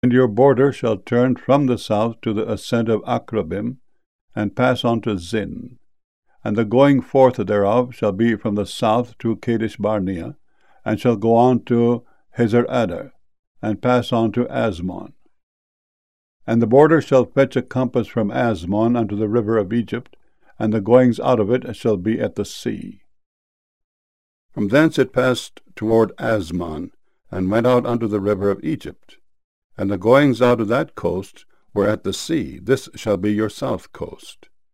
And your border shall turn from the south to the ascent of Akrabim, and pass on to Zin. And the going forth thereof shall be from the south to Kadesh Barnea, and shall go on to Hazer-Adar, and pass on to Asmon. And the border shall fetch a compass from Asmon unto the river of Egypt, and the goings out of it shall be at the sea. From thence it passed toward Asmon, and went out unto the river of Egypt. And the goings out of that coast were at the sea. This shall be your south coast.